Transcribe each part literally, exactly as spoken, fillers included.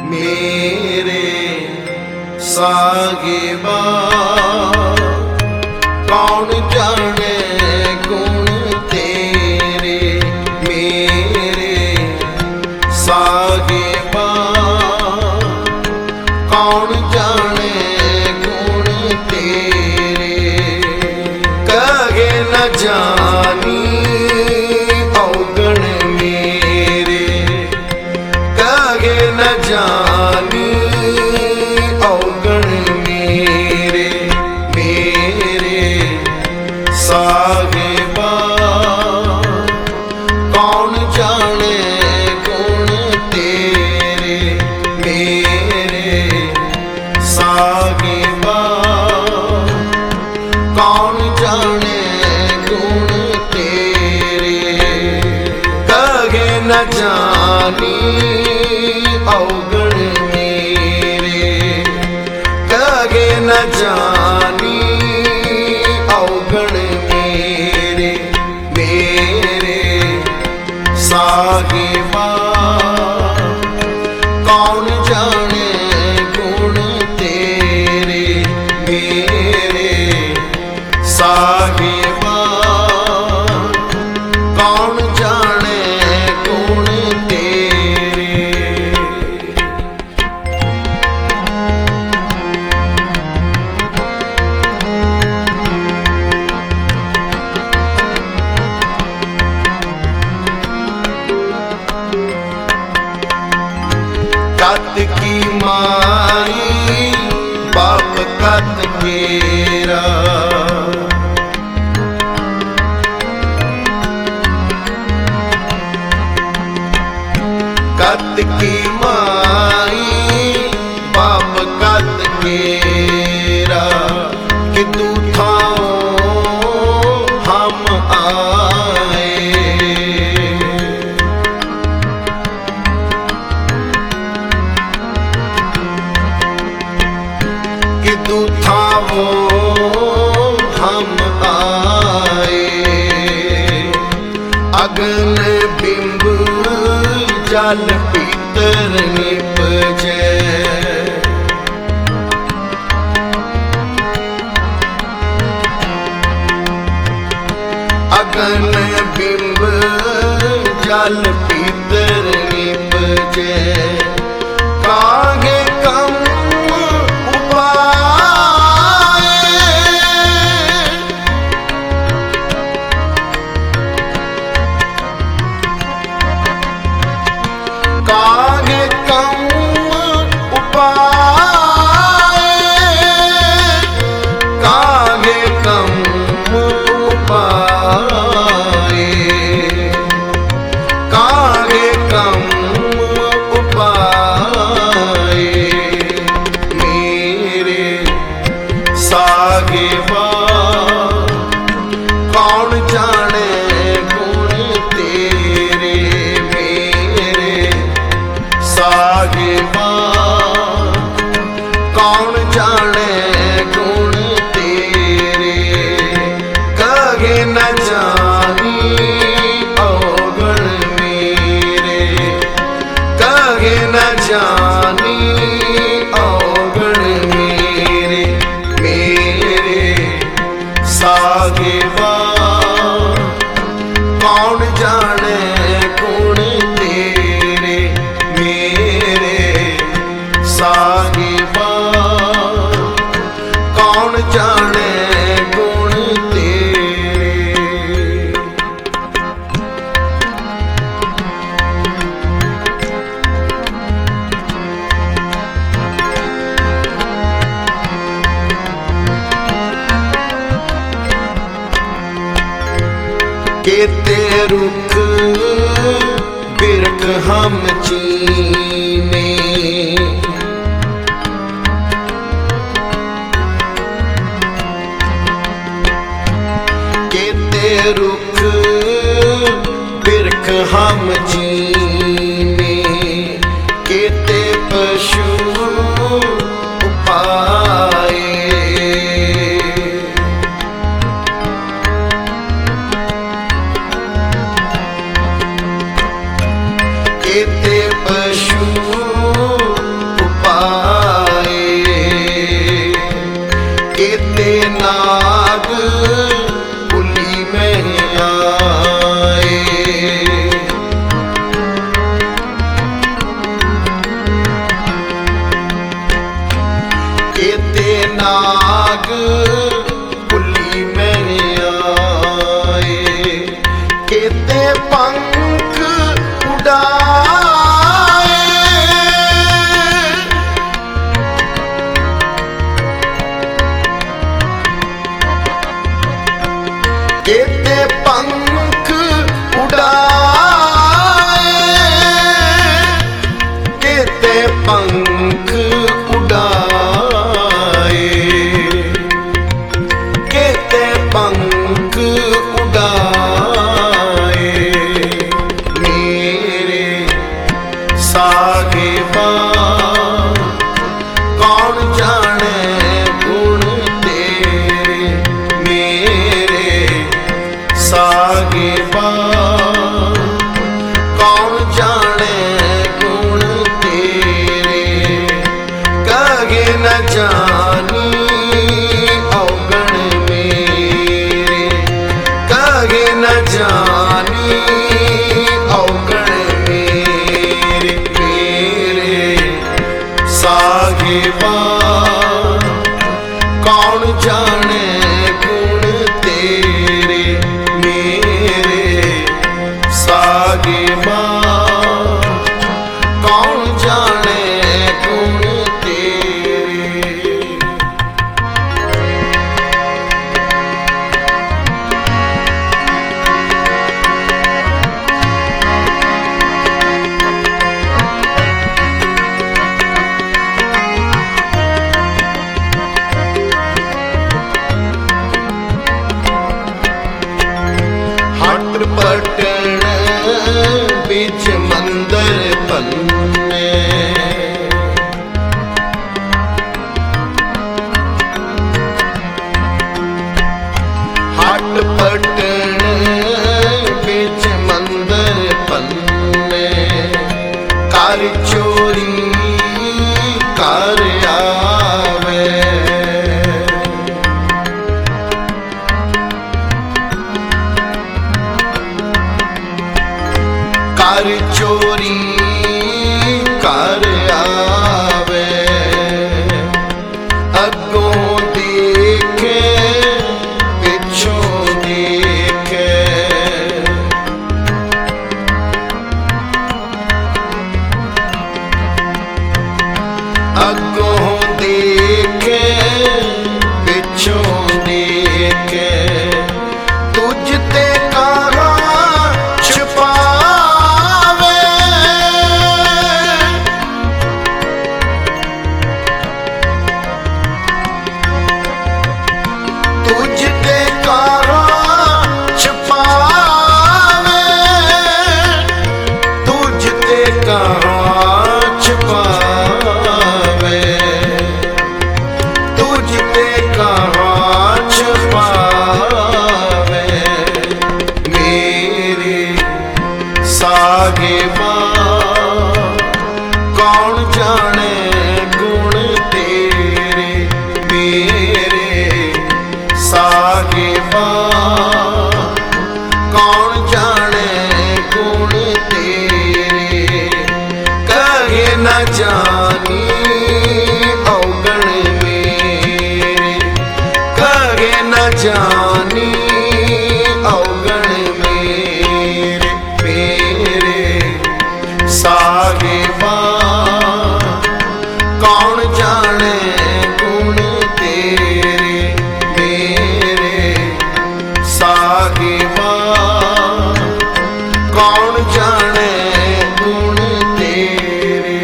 मेरे साहिबा कौन जाने गुण तेरे। मेरे साहिबा कौन जाने गुण तेरे। कहे न जानी अवगुण मेरे, कहे न जानी अवगुण मेरे। मेरे साहिबा कौन जाने गुण तेरे। मेरे साहिबा कौन जाने गुण तेरे। कहे न जानी अवगुण मेरे, कहे न जानी अवगुण मेरे। मेरे साहिबा कौन जाने गुण तेरे। मेरे साहिबा कौन जाने गुण तेरे। कत की माई बाप कत केरा। कत की माई बाप कत केरा। कि तू थाओ हम आए। कि तू थाओ हम आए। अगन बिंब जल पीतर निपजे। अगन बिंब जल पीतर निपजे। कागे कम कागे कम उपाय। कागे कम उपाय। कागे कम उपाय। मेरे साहिबा कौन जाने गुण तेरे। मेरे साहिबा कौन जाने गुण तेरे। कहे न जानी अवगुण मेरे, कहे न जानी अवगुण मेरे। मेरे साहिबा कौन जाने गुण तेरे। मेरे साहिबा कौन जाने गुण तेरे। केते रुख बिरख हम चीने। केते रुख बिरख हम चीने। केते पशु उपाए। केते पशु पंख उड़ाए, केते पंख उड़ाए, मेरे साहिबा कौन जाने गुण तेरे, मेरे साहिबा कौन जाने गुण तेरे, कहे न जानी अवगण मेरे, कहे न जानी अवगण मेरे, मेरे साहिबा कौन जाने गुण तेरे, मेरे साहिबा कौन जाने गुण तेरे। हट पटन बिच मंदर पन्ने, हट पटन बिच मंदर पन्ने, कर चोरी कर आवे, कर चोरी कर आवे, अगों देखे पिछों देखे, अगों देखे पिछों देखे, तुझ ते कहाँ छुपावे, तुझ ते कहाँ छुपावे, तुझ ते कहाँ छुपावे, तुझ ते कहाँ छुपावे, मेरे साहिबा कौन जाने गुण तेरे, मेरे साहिबा कौन जाने गुण तेरे, कहे न जानी अवगण मेरे, कहे न जानी अवगण मेरे, मेरे साहिबा कौन जाने गुण तेरे, मेरे साहिबा कौन जाने गुण तेरे।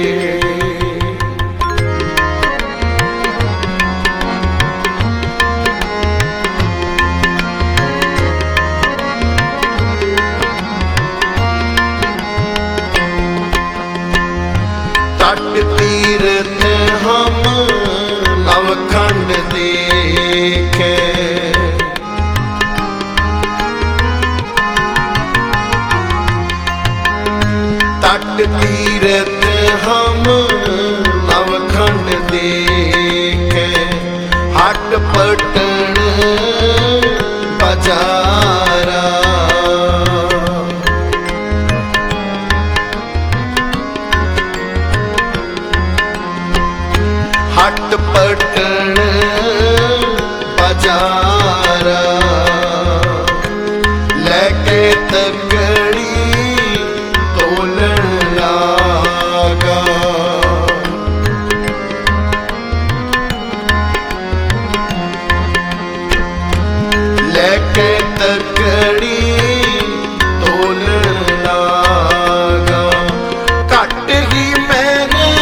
तट तीरथ हम नवखंड देखे, तट तीरथ हम नवखंड देखे, हट पटन बजारा, हट पटन बजारा, लेके तकड़ी तोलन लागा, लेके तकड़ी तोलन लागा, घट ही मैंने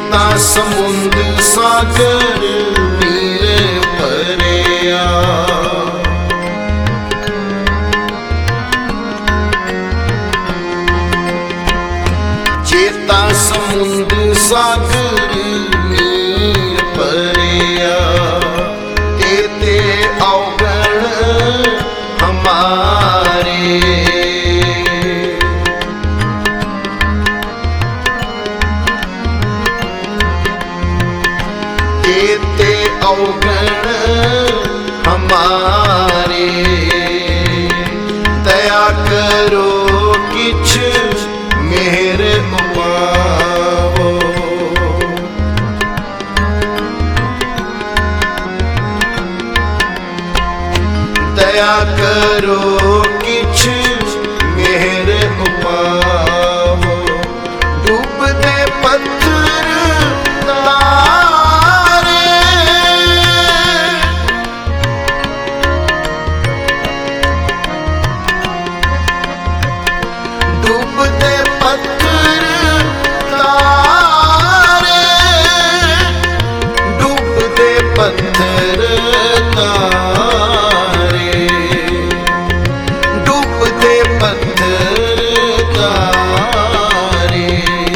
चेता समुंद सागर नीर भरिया चेता समुंद सागर नीर भरिया तेते अवगण हमारे तेते अवगण हमारे दया करो किछ मेहर उपावो दया करो किछ मेहर उपावो डूबते पत्थर तारे डूबते पत्थर तारे डूबते पत्थर तारे डूबते पत्थर तारे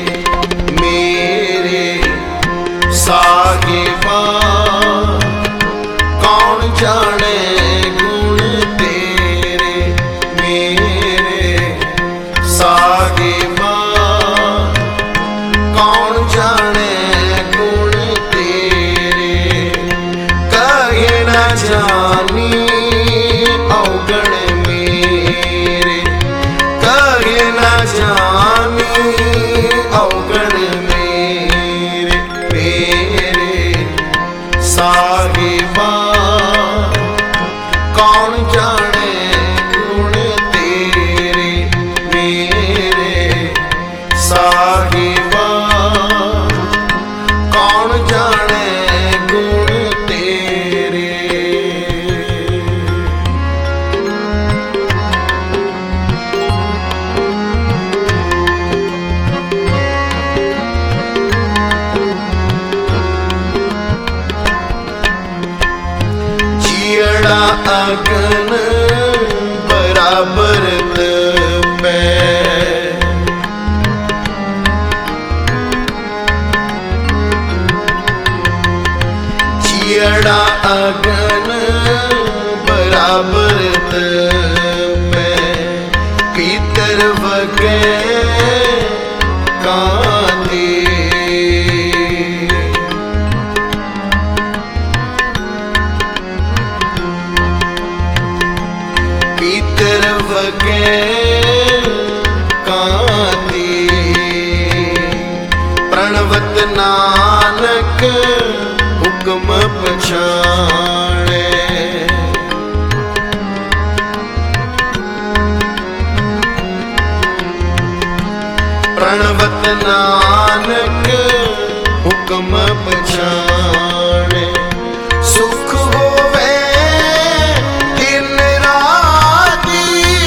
मेरे साहिबा कौन जाने गुण तेरे मेरे साहिबा कौन जाने गुण तेरे कहे न जानी अवगण मेरे कहे न जानी अवगण मेरे मेरे साहिबा कौन जाने गुण तेरे मेरे साहिबा कौन जाने गुण तेरे जियड़ा अगन बराबर तपै जियड़ा अगन बराबर तपै भीतर वगे कांदे भीतर वगे कांदे प्रणवत नानक हुक्म पछाणे प्रणवत नानक हुक्म पछाणे सुख होवे दिन राती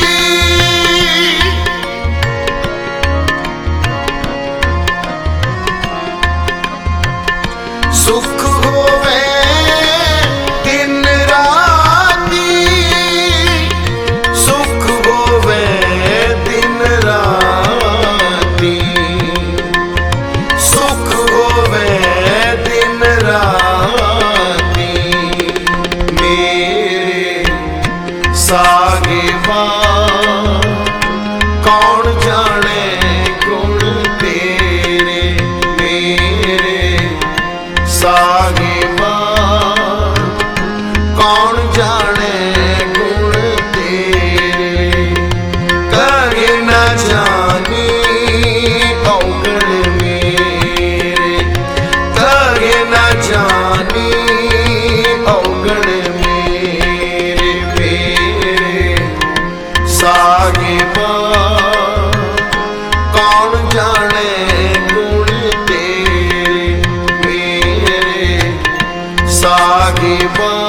सुख होवे दिन राती सुख होवे दिन राती सुख होवे दिन राती मेरे साहिबा कौन जाने गुण तेरे मेरे साहिबा कौन जाने गुण तेरे कहे न जानी अवगण मेरे कहे न जानी अवगण मेरे मेरे साहिबा कौन जाने गुण तेरे मेरे साहिबा